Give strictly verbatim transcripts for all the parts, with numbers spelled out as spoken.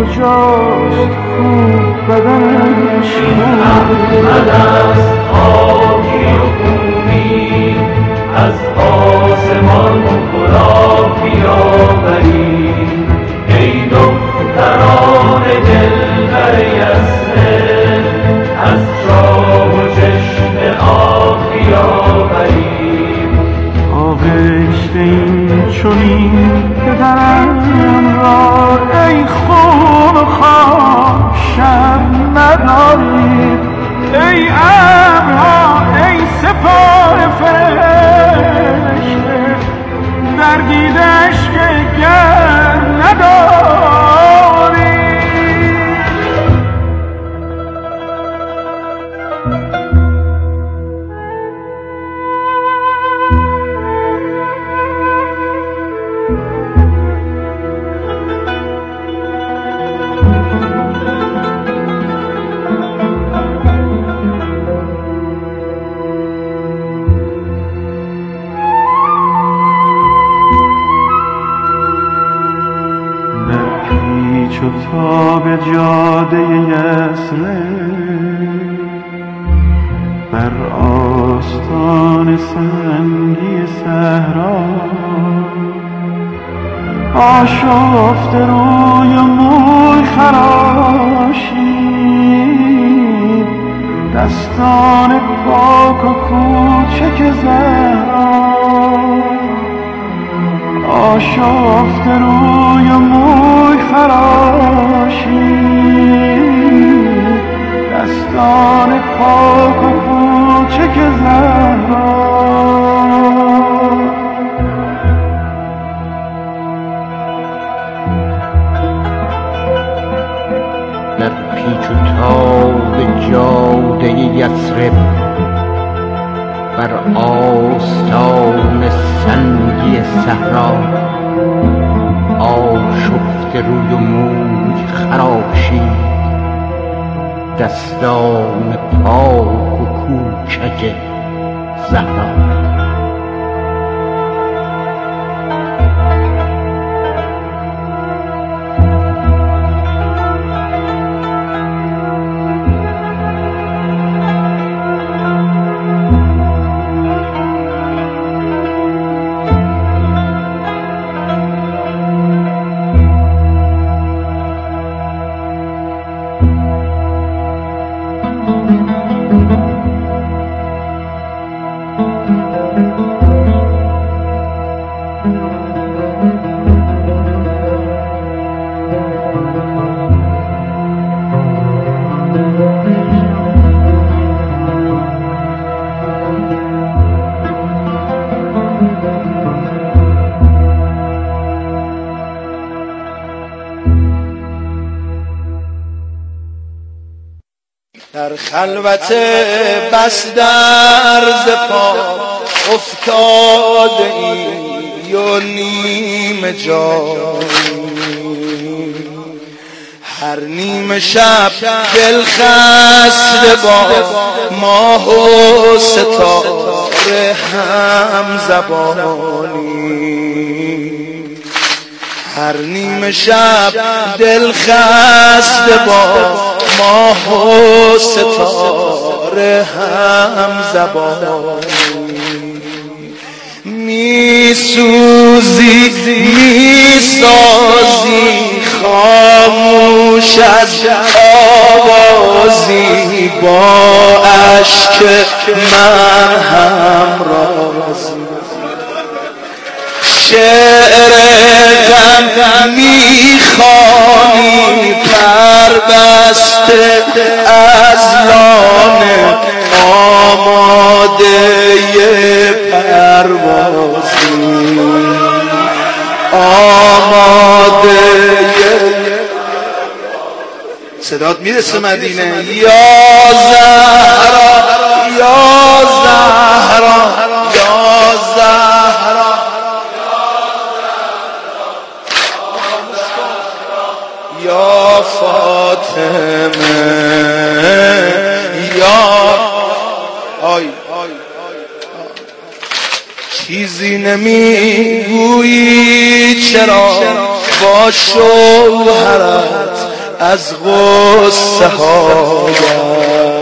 کجاست خوب بدنش احمد است خاکی و خونی از آسمان خدا بیاوریم ای دختران دلبر یثرب از چاه و چشمه آب بیاوریم آغشته این چنین پدرم را ای خون و خاک شرم ندارید ای ابرها ای سپاه فرشته در دیده اشک گرم ندارید چو تا به جاده یثرب بر آستان سنگی صحرا آشفته روی و موی خراشید دستان پاک و کوچک زهرا آشفته روی و موی خراشید دستان پاک و کوچک زهرا در پیچ و تاب جاده یثرب بر آستان سنگی صحرا آشفته روی و موی خراشید دستان پاک و کوچک زهرا در خلوت بس در ز پا افتاده ای و نیم جانی هر نیم شب دل خسته با ماه و ستاره هم زبانی هر نیم شب دل خسته با ماه و ستاره هم زبانی می سوزی می سازی خاموش از آوازی با اشک من هم رازی شعر غم میخوانی پربسته از لانه آماده پروازی آماده صدات میرسه مدینه یا زهرا یا زهرا یا زهرا یا فاطمه یا آی چیزی نمیگویی چرا با شوهرت از غصه هایم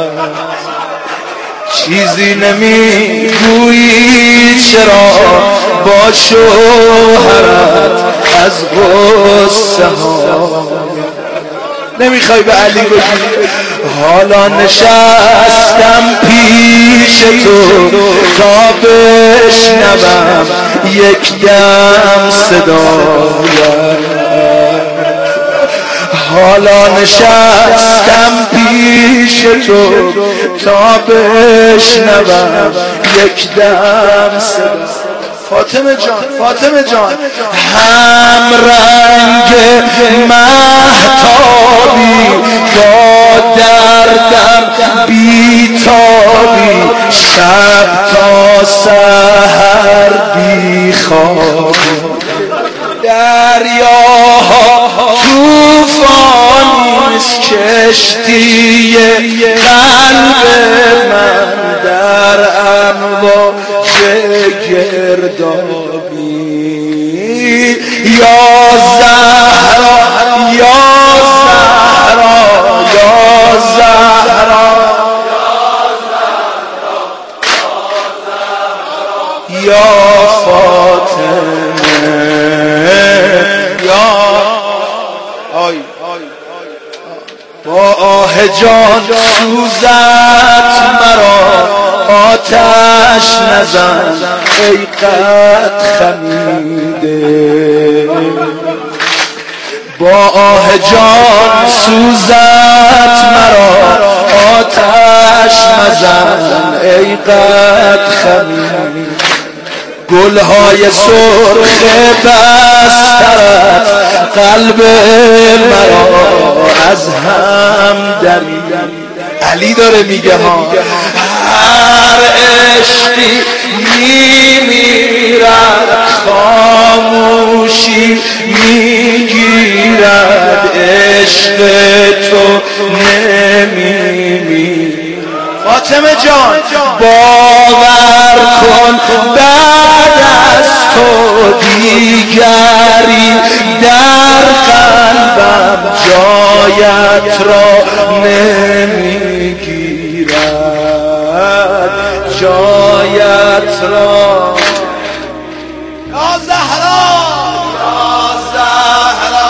چیزی نمیگویی چرا با شوهرت از غصه هایم نمیخوای به علی بگی حالا نشستم پیش تو تا بشنوم یک دم صدایم حالا نشستم پیش تو تا بشنوم یک دم صدایم فاطمه جان فاطمه جان هم رنگ مهتابی با دردم بیتابی شب تا سحر بیخوابی دریاها توفانیست کشتی قلب من در امواج گردابی یا زهرا یا زهرا یا زهرا یا فاطمه یا آی با آه جان سوزت مرا آتش نزن ای قد خمیده با آه جان سوزت مرا آتش نزن ای قد خمیده گلهای سرخ بسترت قلب مرا از هم درید علی داره میگه ها هر عشقی میمیرد خاموشی میگیرد عشق تو نمیمیرد فاطمه جان باور کن بعد از تو دیگری در قلبم جایت را نمیگیرد جایت را یا زهرا یا زهرا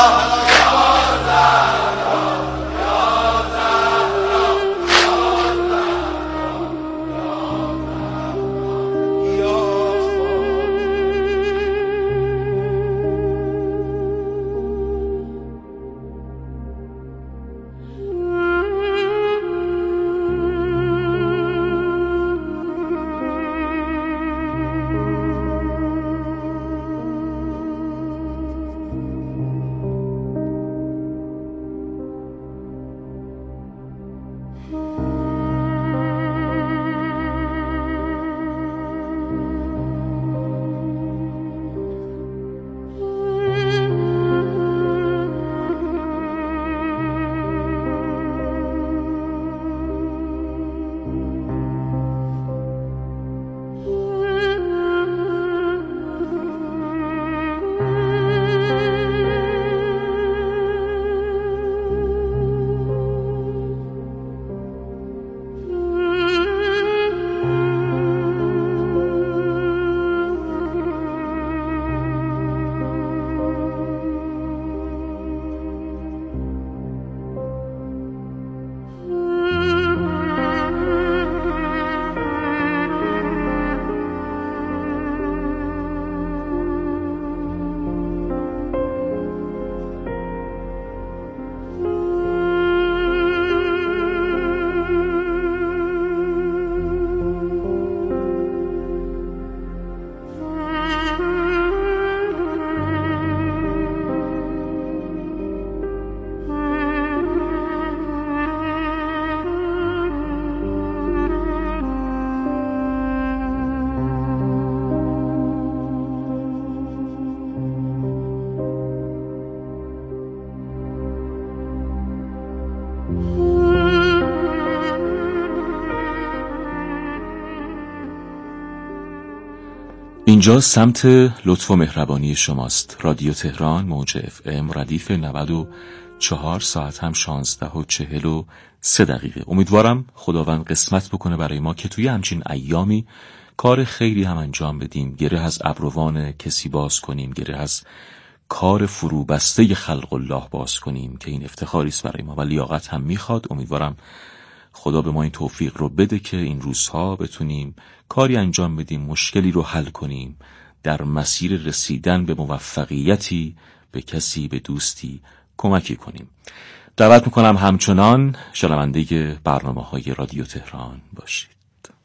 اینجا سمت لطف و مهربانی شماست. رادیو تهران موج اف ام ردیف نود و چهار ساعت هم شانزده و چهل و سه دقیقه. امیدوارم خداوند قسمت بکنه برای ما که توی همچین ایامی کار خیری هم انجام بدیم، گره از ابروان کسی باز کنیم، گره از کار فرو بسته خلق الله باز کنیم که این افتخاری است برای ما و لیاقت هم میخواد. امیدوارم خدا به ما این توفیق رو بده که این روزها بتونیم کاری انجام بدیم، مشکلی رو حل کنیم، در مسیر رسیدن به موفقیتی به کسی، به دوستی کمکی کنیم. دعوت میکنم همچنان شنونده برنامه‌های رادیو تهران باشید.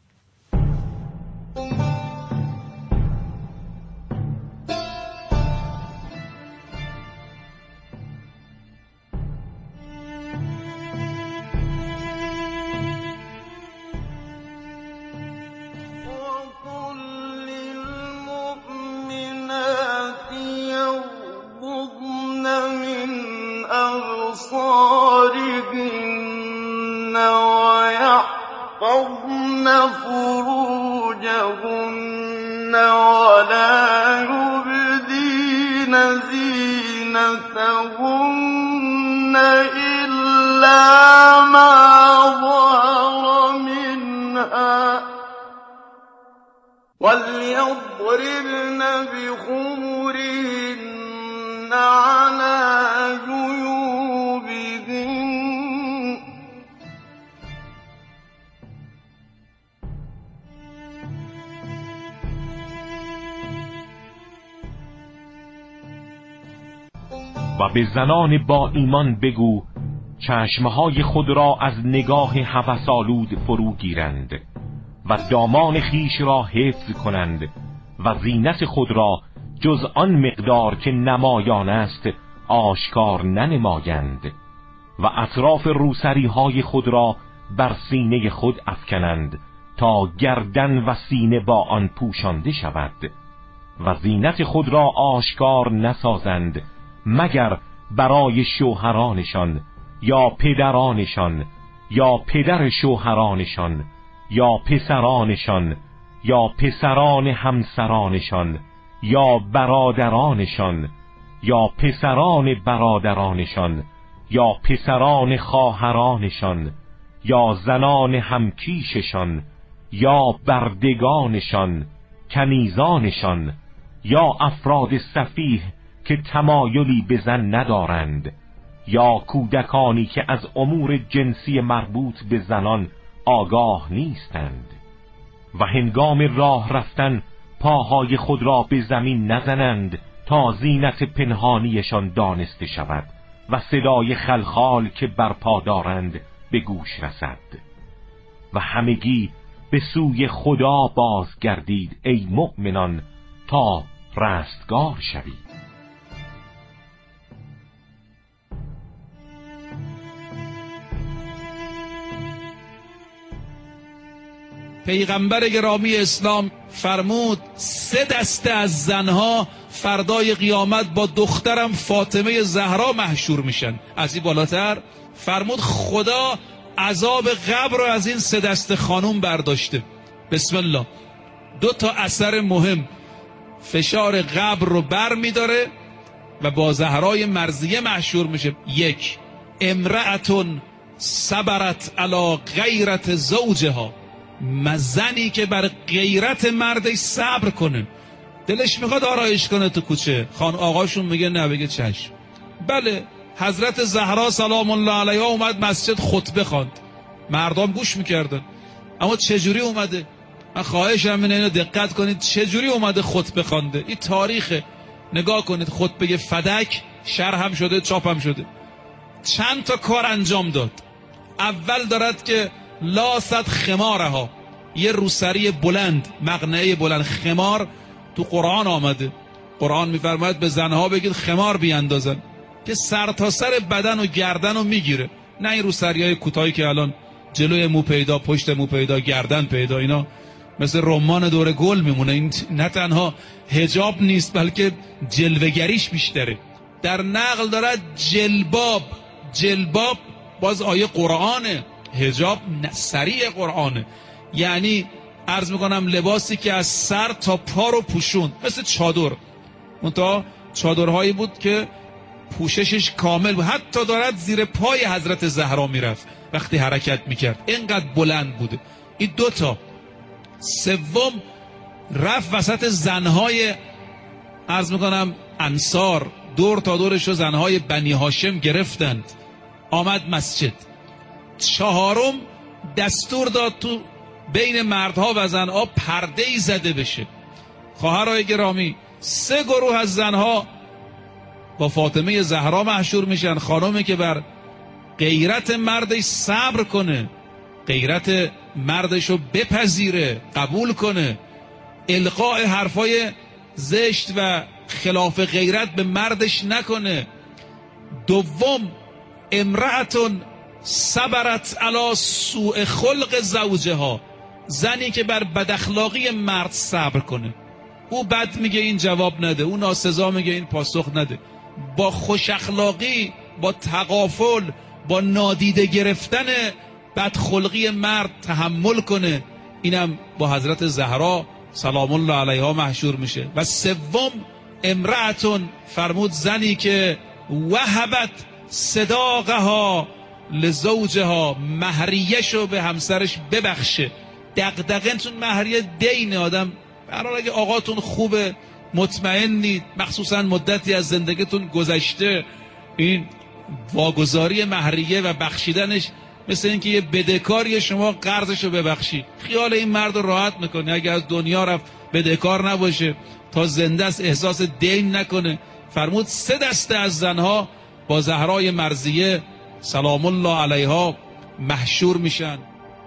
أبصارهن ويحفظن فروجهن ولا يبدين زينتهن إلا ما ظهر منها وليضربن بخمرهن على جيوبهن و به زنان با ایمان بگو چشمهای خود را از نگاه هوس‌آلود فرو گیرند و دامان خیش را حفظ کنند و زینت خود را جز آن مقدار که نمایان است آشکار ننمایند و اطراف روسری های خود را بر سینه خود افکنند تا گردن و سینه با آن پوشانده شود و زینت خود را آشکار نسازند مگر برای شوهرانشان یا پدرانشان یا پدر شوهرانشان یا پسرانشان یا پسران همسرانشان یا برادرانشان یا پسران برادرانشان یا پسران خواهرانشان یا زنان همکیششان یا بردگانشان، کنیزانشان یا افراد سفیه که تمایلی به زن ندارند یا کودکانی که از امور جنسی مربوط به زنان آگاه نیستند و هنگام راه رفتن پاهای خود را به زمین نزنند تا زینت پنهانیشان دانسته شود و صدای خلخال که برپا دارند به گوش رسد و همگی به سوی خدا بازگردید ای مؤمنان تا رستگار شوید. پیغمبر گرامی اسلام فرمود سه دسته از زنها فردای قیامت با دخترم فاطمه زهرا محشور میشن. از این بالاتر فرمود خدا عذاب قبر رو از این سه دسته خانوم برداشته. بسم الله. دو تا اثر مهم، فشار قبر رو بر میداره و با زهرای مرضیه محشور میشه. یک، امرأتون صبرت علی غیرت زوجها، زنی که بر غیرت مردش صبر کنه، دلش میخواد آرایش کنه تو کوچه، خان آقاشون میگه نه، بگه چشم. بله، حضرت زهرا سلام الله علیها اومد مسجد خطبه خواند، مردم گوش میکردن، اما چجوری اومده؟ من خواهشم اینه اینو دقت کنید، چجوری اومده خطبه خوانده. این تاریخه، نگاه کنید. خطبه فدک شرح هم شده، چاپ هم شده. چند تا کار انجام داد. اول دارد که لاست خمارها، یه روسری بلند، مقنعه بلند. خمار تو قرآن آمده، قرآن میفرماید به زنها بگید خمار بیاندازن که سر تا سر بدن و گردن رو میگیره، نه این روسری های کوتاهی که الان جلوی مو پیدا، پشت مو پیدا، گردن پیدا، اینا مثل رمان دور گل میمونه. این نه تنها حجاب نیست بلکه جلوگریش بیشتره. در نقل دارد جلباب، جلباب باز آیه قرآنه، حجاب سریع قرآنه، یعنی عرض میکنم لباسی که از سر تا پا رو پوشوند، مثل چادر. منتها چادرهایی بود که پوششش کامل بود، حتی دارد زیر پای حضرت زهرا میرفت وقتی حرکت میکرد، اینقدر بلند بوده. این دوتا. سوم رفت وسط زنهای عرض میکنم انصار، دور تا دورش رو زنهای بنی هاشم گرفتند، آمد مسجد. چهارم دستور داد تو بین مردها و زنها پرده‌ای زده بشه. خواهرای گرامی، سه گروه از زنها با فاطمه زهرا محشور میشن. خانمی که بر غیرت مردش صبر کنه، غیرت مردش رو بپذیره، قبول کنه، القاء حرفای زشت و خلاف غیرت به مردش نکنه. دوم امرأتون صبرت علی سوء خلق زوجها، زنی که بر بداخلاقی مرد صبر کنه. او بد میگه این جواب نده، او ناسزا میگه این پاسخ نده، با خوش اخلاقی، با تغافل، با نادیده گرفتن بدخلقی مرد تحمل کنه. اینم با حضرت زهرا سلام الله علیها محشور میشه. و سوم امرأتون، فرمود زنی که وهبت صداقها لزوجها، مهریه‌شو به همسرش ببخشه. دغدغه‌تون مهریه دین. آدم برای اگه آقاتون خوبه، مطمئنید، مخصوصا مدتی از زندگیتون گذشته، این واگذاری مهریه و بخشیدنش مثل اینکه یه بدهکاری شما قرضشو ببخشید. خیال این مرد رو راحت میکنه. اگه از دنیا رفت بدهکار نباشه، تا زنده است احساس دین نکنه. فرمود سه دسته از زنها با زهرای مرضیه سلام الله علیها محشور میشن.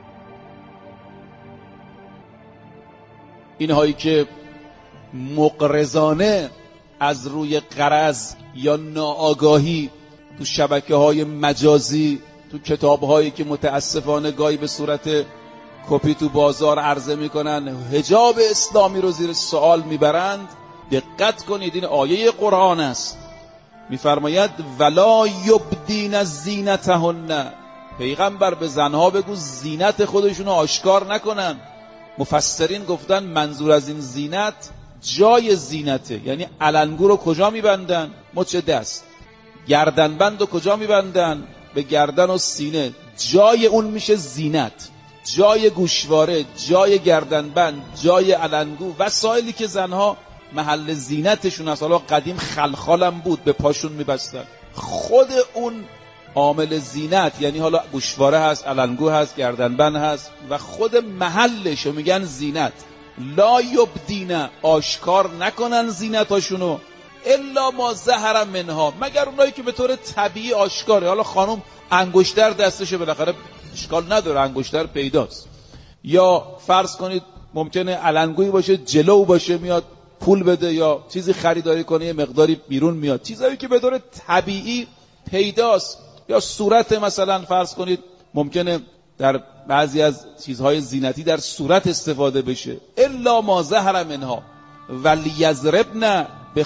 اینهایی که مقرضانه از روی غرض یا ناآگاهی تو شبکه‌های مجازی، تو کتاب‌هایی که متاسفانه گاهی به صورت کپی تو بازار عرضه میکنن، حجاب اسلامی رو زیر سوال میبرند. دقت کنید، این آیه قرآن است، میفرماید ولا یبدین زینتهن، پیغمبر به زنها بگو زینت خودشون رو آشکار نکنن. مفسرین گفتن منظور از این زینت جای زینته، یعنی علنگو رو کجا میبندن؟ مچ دست. گردنبند رو کجا میبندن؟ به گردن و سینه. جای اون میشه زینت، جای گوشواره، جای گردنبند، جای علنگو، وسایلی که زنها محل زینتشون است. حالا قدیم خلخالم بود به پاشون میبستن. خود اون عامل زینت، یعنی حالا گوشواره هست، علنگو هست، گردنبند هست و خود محلش رو میگن زینت. لا یبدین، آشکار نکنن زینتاشونو، الا ما ظهر منها، مگر اونایی که به طور طبیعی آشکاره. حالا خانم انگشتر دستشه، بالاخره اشکال نداره، انگشتر پیداست. یا فرض کنید ممکنه علنگویی باشه، جلو باشه، میاد پول بده یا چیزی خریداری کنه، یه مقداری بیرون میاد، چیزایی که به طور طبیعی پیداست. یا صورت، مثلا فرض کنید ممکنه در بعضی از چیزهای زینتی در صورت استفاده بشه. الا ما ظهر منها ولیضربن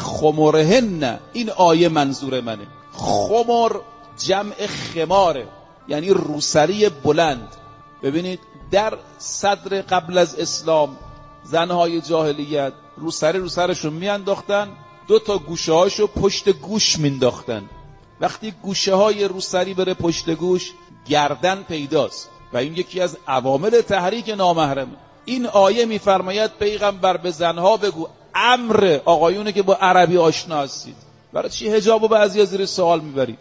بخمرهن. این آیه منظور منه. خمر جمع خماره، یعنی روسری بلند. ببینید در صدر قبل از اسلام زنهای جاهلیت روسری رو سرشون میانداختن، دو تا گوشه هاشو پشت گوش مینداختن. وقتی گوشه های روسری بره پشت گوش، گردن پیداست و این یکی از عوامل تحریک نامحرمه. این آیه میفرماید پیغمبر به زنها بگو، امر آقایونه که با عربی آشنا هستید، برای چی حجابو بعضیا زیر سوال میبرید؟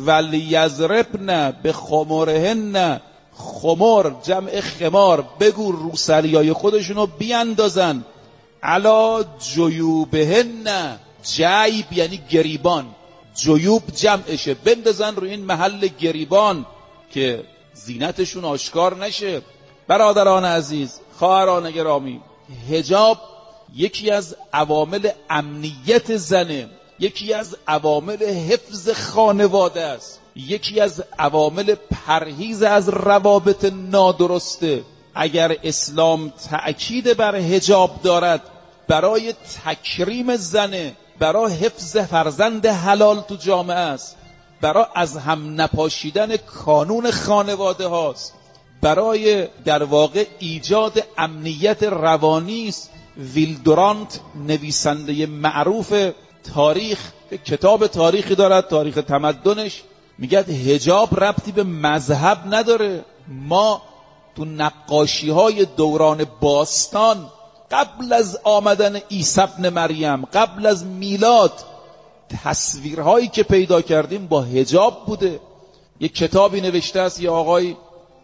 ولیضربن بخمرهن، خمر جمع خمار، بگو روسریای خودشونو بیاندازن. علا جیوبهن، جیب یعنی گریبان، جیوب جمعشه، بندازن روی این محل گریبان که زینتشون آشکار نشه. برادران عزیز، خواهران گرامی، حجاب یکی از عوامل امنیت زنه، یکی از عوامل حفظ خانواده است، یکی از عوامل پرهیز از روابط نادرسته. اگر اسلام تأکید بر حجاب دارد برای تکریم زنه، برای حفظ فرزند حلال تو جامعه است، برای از هم نپاشیدن کانون خانواده هاست، برای در واقع ایجاد امنیت روانی است. ویلدورانت، نویسنده معروف تاریخ، کتاب تاریخی دارد، تاریخ تمدنش، میگه حجاب ربطی به مذهب نداره. ما تو نقاشی های دوران باستان قبل از آمدن عیسی ابن مریم، قبل از میلاد، تصویرهایی که پیدا کردیم با حجاب بوده. یک کتابی نوشته است یه آقای،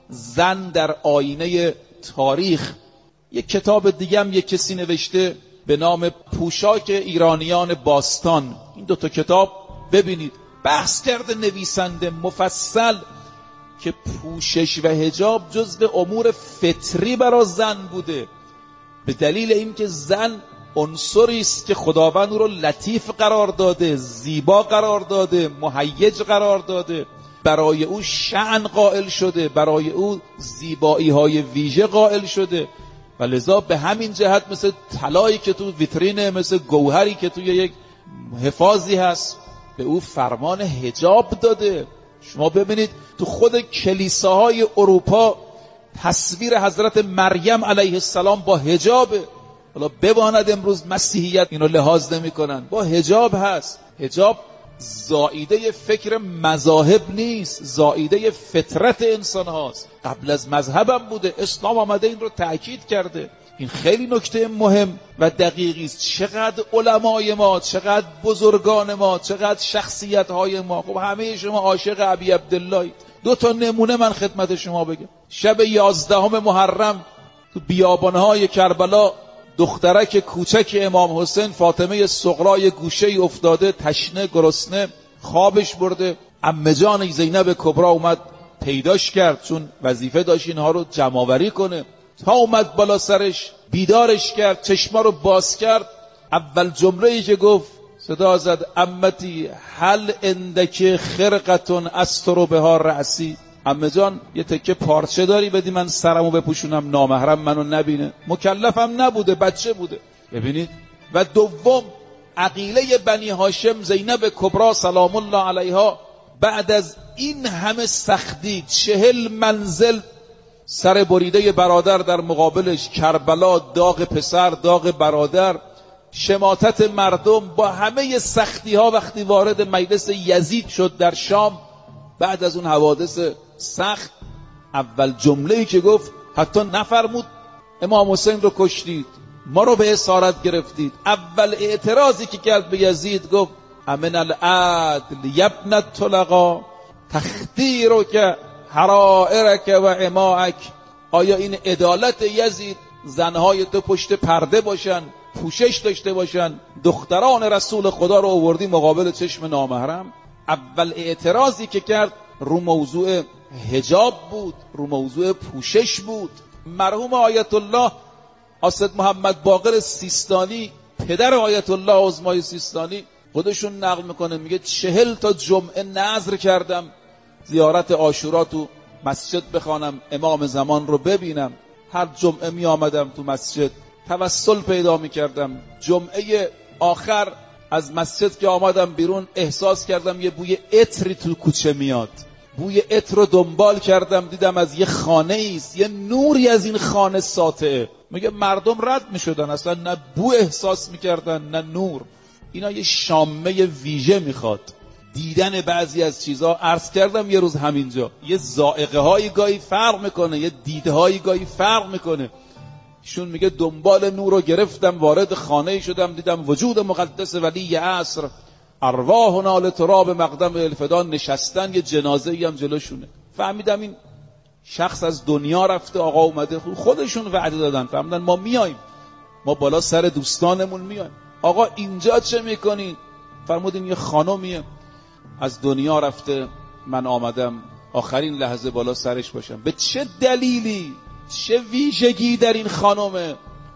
زن در آینه تاریخ. یک کتاب دیگه هم یک کسی نوشته به نام پوشاک ایرانیان باستان. این دوتا کتاب ببینید، بحث کرده نویسنده مفصل که پوشش و حجاب جزو امور فطری برای زن بوده، به دلیل اینکه زن عنصری است که خداوند او رو لطیف قرار داده، زیبا قرار داده، مهیج قرار داده، برای او شأن قائل شده، برای او زیبایی های ویژه قائل شده و لذا به همین جهت مثل طلایی که تو ویترینه، مثل گوهری که توی یک حفاظی هست، به او فرمان حجاب داده. شما ببینید تو خود کلیساهای اروپا تصویر حضرت مریم علیه السلام با حجابه. حالا بباند امروز مسیحیت اینو لحاظ نمی کنن، با حجاب هست. حجاب زائیده فکر مذاهب نیست، زائیده فطرت انسان هاست. قبل از مذهبم بوده، اسلام آمده این رو تأکید کرده. این خیلی نکته مهم و دقیقی است. چقدر علمای ما، چقدر بزرگان ما، چقدر شخصیت های ما. خب همه شما عاشق ابی عبدالله. دو تا نمونه من خدمت شما بگم. شب یازدهم محرم تو بیابانهای کربلا دخترک کوچک امام حسین فاطمه صغرای گوشه افتاده، تشنه، گرسنه، خوابش برده. عمه جان زینب کبرا اومد پیداش کرد، چون وظیفه داشت اینها رو جمع‌آوری کنه. تا اومد بالا سرش بیدارش کرد، چشما رو باز کرد. اول جمله‌ای که گفت صدا زد عمتی هل اندک خرقتون استر بها رأسی. عمه جان یه تکه پارچه داری بدی من سرمو بپوشونم نامحرم منو نبینه؟ مکلفم نبوده، بچه بوده. ببینید. و دوم عقیله بنی هاشم زینب کبرا سلام الله علیها بعد از این همه سختی، چهل منزل سر بریده برادر در مقابلش، کربلا، داغ پسر، داغ برادر، شماتت مردم، با همه سختی ها وقتی وارد مجلس یزید شد در شام بعد از اون حوادث سخت، اول جمله‌ای که گفت حتی نفرمود امام حسین رو کشتید، ما رو به اسارت گرفتید. اول اعتراضی که کرد به یزید گفت امن العدل یبن الطلقا تختیرک حرائرک و عماک. آیا این عدالت یزید زنهای تو پشت پرده باشن، پوشش داشته باشن، دختران رسول خدا رو آوردی مقابل چشم نامحرم؟ اول اعتراضی که کرد رو موضوع حجاب بود، رو موضوع پوشش بود. مرحوم آیت الله اسد محمد باقر سیستانی، پدر آیت الله عظمای سیستانی، خودشون نقل میکنه، میگه چهل تا جمعه نذر کردم زیارت عاشورا تو مسجد بخوانم، امام زمان رو ببینم. هر جمعه می آمدم تو مسجد، توسل پیدا می کردم. جمعه آخر از مسجد که آمدم بیرون احساس کردم یه بوی عطری تو کوچه میاد. بوی عطر رو دنبال کردم، دیدم از یه خانه است، یه نوری از این خانه ساطعه. میگه مردم رد می شدن، اصلا نه بو احساس می کردن نه نور. اینا یه شامه ویژه میخواد، دیدن بعضی از چیزها. عرض کردم یه روز همینجا، یه ذائقه هایی گاهی فرق میکنه، یه دیده هایی گاهی فرق میکنه. ایشون میگه دنبال نور رو گرفتم، وارد خانه شدم، دیدم وجود مقدس ولی عصر ارواحنا لتراب مقدم الفدان نشستن، یه جنازه ای هم جلوشونه. فهمیدم این شخص از دنیا رفته، آقا اومده. خودشون وعده دادن، فهمیدن ما میایم، ما بالا سر دوستانمون میایم. آقا اینجا چه میکنین؟ فرمودین یه خانومیه از دنیا رفته، من آمدم آخرین لحظه بالا سرش باشم. به چه دلیلی، چه ویژگی در این خانومه؟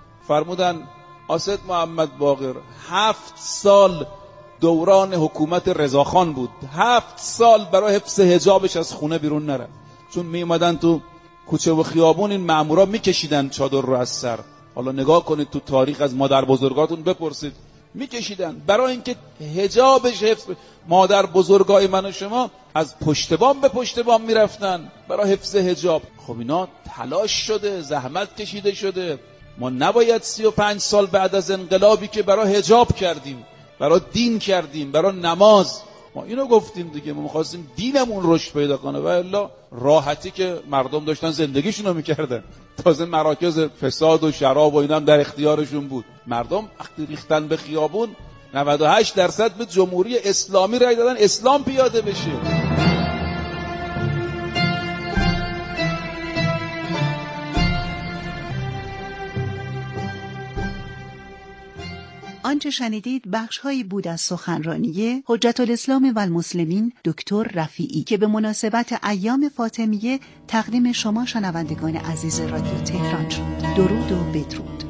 فرمودن اسد محمد باقر هفت سال دوران حکومت رضاخان بود، هفت سال برای حفظ حجابش از خونه بیرون نره. چون می اومدن تو کوچه و خیابون این مامورا میکشیدن چادر رو از سر. حالا نگاه کنید تو تاریخ از مادر بزرگاتون بپرسید، میکشیدن برای اینکه حجابش حفظ. مادر بزرگای من و شما از پشت بام به پشت بام میرفتن برای حفظ حجاب. خب اینا تلاش شده، زحمت کشیده شده. ما نباید سی و پنج سال بعد از انقلابی که برای حجاب کردیم، برای دین کردیم، برای نماز. ما اینو گفتیم دیگه، ما می‌خواستیم دینمون رشد پیدا کنه و الا راحتی که مردم داشتن زندگیشون رو می‌کردن. تازه مراکز فساد و شراب و اینا هم در اختیارشون بود. مردم وقتی ریختن به خیابون نود و هشت درصد به جمهوری اسلامی رای دادن اسلام پیاده بشه. آنچه شنیدید بخش‌هایی بود از سخنرانی حجت الاسلام و المسلمین دکتر رفیعی که به مناسبت ایام فاطمیه تقدیم شما شنوندگان عزیز رادیو تهران شد. درود و بدرود.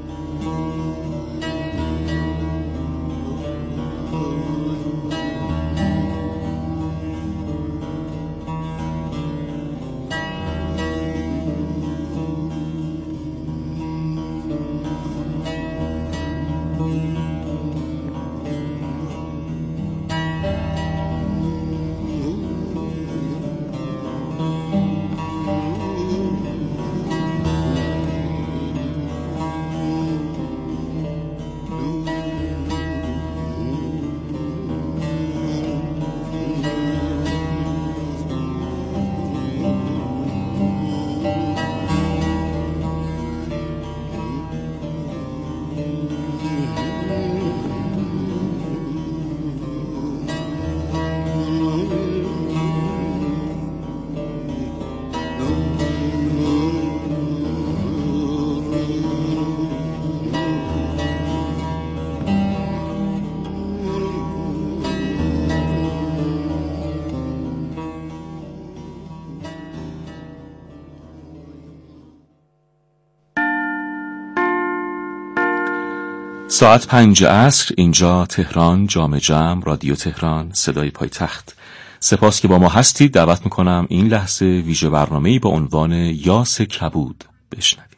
ساعت پنج عصر اینجا تهران، جام جم، رادیو تهران، صدای پایتخت. سپاس که با ما هستید. دعوت میکنم این لحظه ویژه برنامه‌ای با عنوان یاس کبود بشنوید.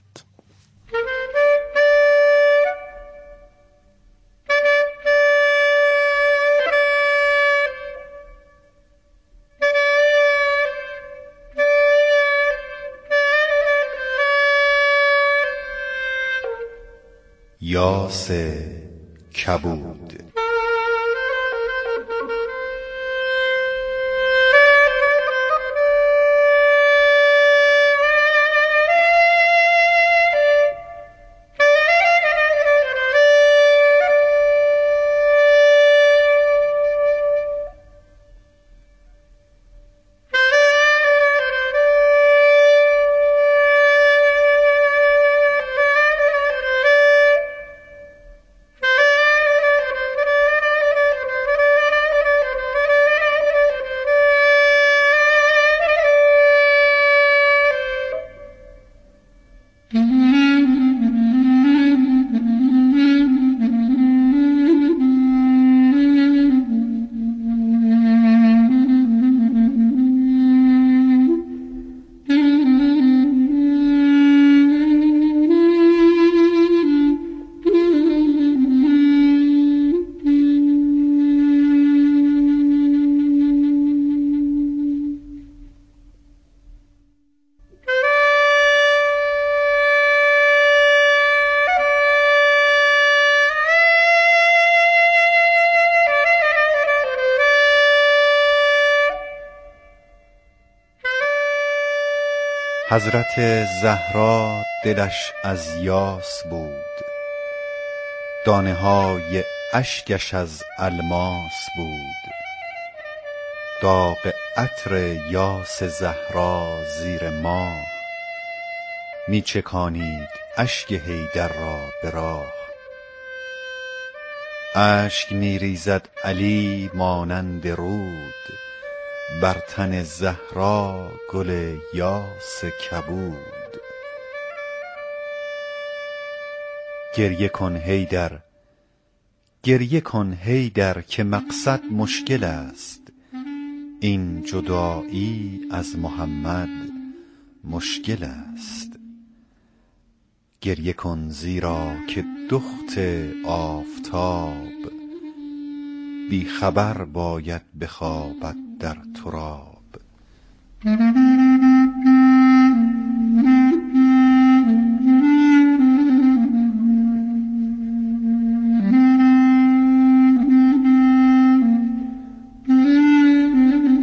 یاس کبود. حضرت زهرا دلش از یاس بود، دانه های اشکش از الماس بود. داغ عطر یاس زهرا زیر ماه، می چکانید اشک حیدر را به راه. اشک می ریزد علی مانند رود، بر تن زهرا گل یاس کبود. گریه کن حیدر، گریه کن حیدر که مقصد مشکل است. این جدایی از محمد مشکل است. گریه کن زیرا که دخت آفتاب، بی خبر باید بخوابد در تراب.